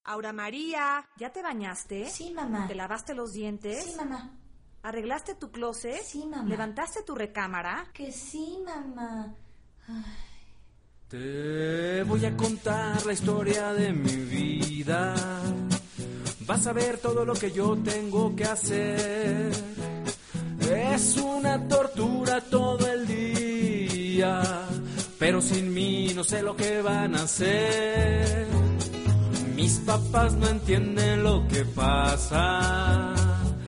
Aura María, ¿ya te bañaste? Sí, mamá. ¿Te lavaste los dientes? Sí, mamá. ¿Arreglaste tu closet? Sí, mamá. ¿Levantaste tu recámara? Que sí, mamá. Ay. Te voy a contar la historia de mi vida. Vas a ver todo lo que yo tengo que hacer. Es una tortura todo el día, pero sin mí no sé lo que van a hacer. Mis papás no entienden lo que pasa.